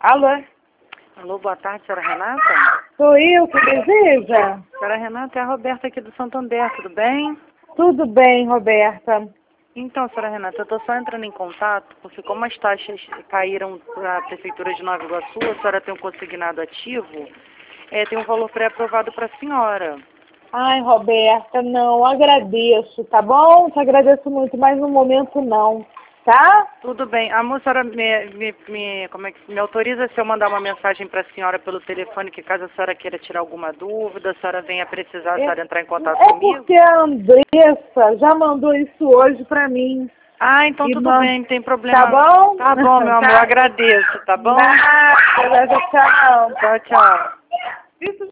Alô? Alô, boa tarde, senhora Renata? Sou eu que deseja? Senhora Renata, é a Roberta aqui do Santander, tudo bem? Tudo bem, Roberta. Então, senhora Renata, eu estou só entrando em contato, porque como as taxas caíram para a Prefeitura de Nova Iguaçu, a senhora tem um consignado ativo, tem um valor pré-aprovado para a senhora. Ai, Roberta, não, agradeço, tá bom? Te agradeço muito, mas no momento não, tá? Tudo bem. A moça me autoriza se eu mandar uma mensagem para a senhora pelo telefone, que caso a senhora queira tirar alguma dúvida, a senhora venha precisar, a senhora entrar em contato comigo? Porque a Andressa já mandou isso hoje pra mim. Ah, então tudo bem, não tem problema. Tá bom? Tá bom, meu amor, agradeço, tá bom? Nada, tchau. Tchau, tchau. Isso